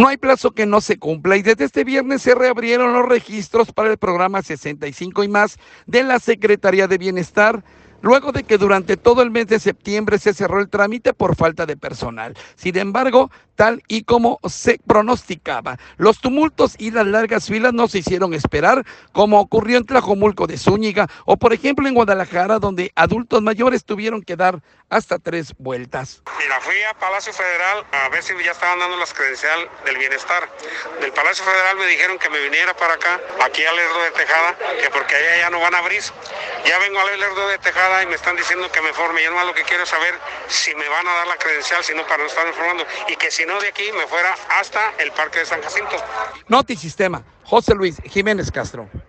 No hay plazo que no se cumpla y desde este viernes se reabrieron los registros para el programa 65 y más de la Secretaría de Bienestar, luego de que durante todo el mes de septiembre se cerró el trámite por falta de personal. Sin embargo, tal y como se pronosticaba, los tumultos y las largas filas no se hicieron esperar, como ocurrió en Tlajomulco de Zúñiga o por ejemplo en Guadalajara, donde adultos mayores tuvieron que dar hasta 3 vueltas. Mira, fui a Palacio Federal a ver si ya estaban dando las credencial del bienestar. Del Palacio Federal me dijeron que me viniera para acá, aquí a Lerdo de Tejada, que porque allá ya no van a abrir. Ya vengo a Lerdo de Tejada y me están diciendo que me forme. Yo nomás lo que quiero es saber si me van a dar la credencial, si no, para no estar informando. Y que si no, de aquí me fuera hasta el Parque de San Jacinto. Notisistema, José Luis Jiménez Castro.